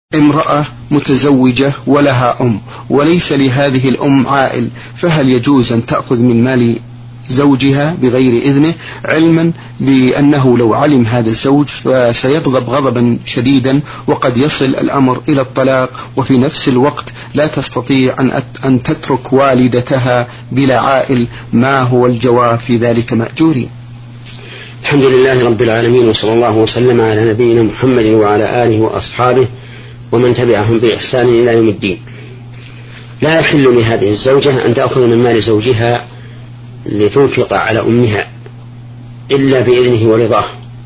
امرأة متزوجة ولها أم وليس لهذه الأم عائل، فهل يجوز أن تأخذ من مال زوجها بغير إذنه، علما بأنه لو علم هذا الزوج سيغضب غضبا شديدا وقد يصل الأمر إلى الطلاق، وفي نفس الوقت لا تستطيع أن تترك والدتها بلا عائل؟ ما هو الجواب في ذلك مأجورين؟ الحمد لله رب العالمين، وصلى الله وسلم على نبينا محمد وعلى آله وأصحابه ومن تبعهم بإحسان إلى يوم الدين. لا يحل لهذه الزوجة أن تأخذ من مال زوجها لتنفق على أمها إلا بإذنه ورضاه،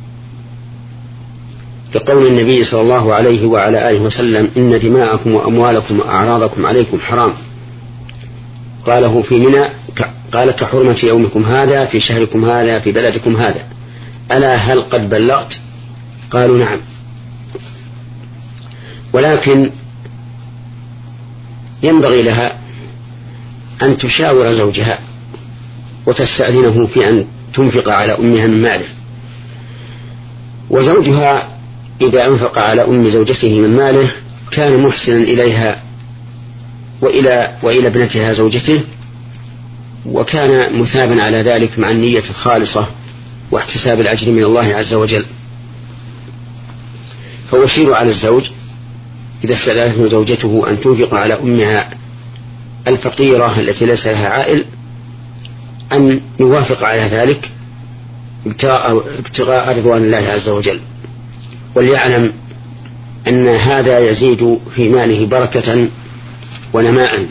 لقول النبي صلى الله عليه وعلى آله وسلم: إن دماءكم وأموالكم وأعراضكم عليكم حرام. قاله في منى قال: كحرمة يومكم هذا في شهركم هذا في بلدكم هذا، ألا هل قد بلغت؟ قالوا: نعم. ولكن ينبغي لها أن تشاور زوجها وتستأذنه في أن تنفق على أمها من ماله، وزوجها إذا أنفق على أم زوجته من ماله كان محسنا إليها وإلى ابنتها زوجته، وكان مثابا على ذلك مع النية الخالصة واحتساب الأجر من الله عز وجل. فوشير على الزوج إذا استأذنته زوجته أن تنفق على أمها الفقيرة التي ليس لها عائل أن يوافق على ذلك ابتغاء رضوان الله عز وجل، وليعلم أن هذا يزيد في ماله بركة ونماء،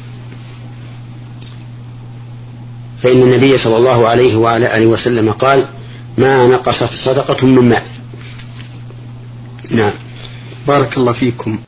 فإن النبي صلى الله عليه وعلى آله وسلم قال: ما نقصت صدقة من مال. نعم. بارك الله فيكم.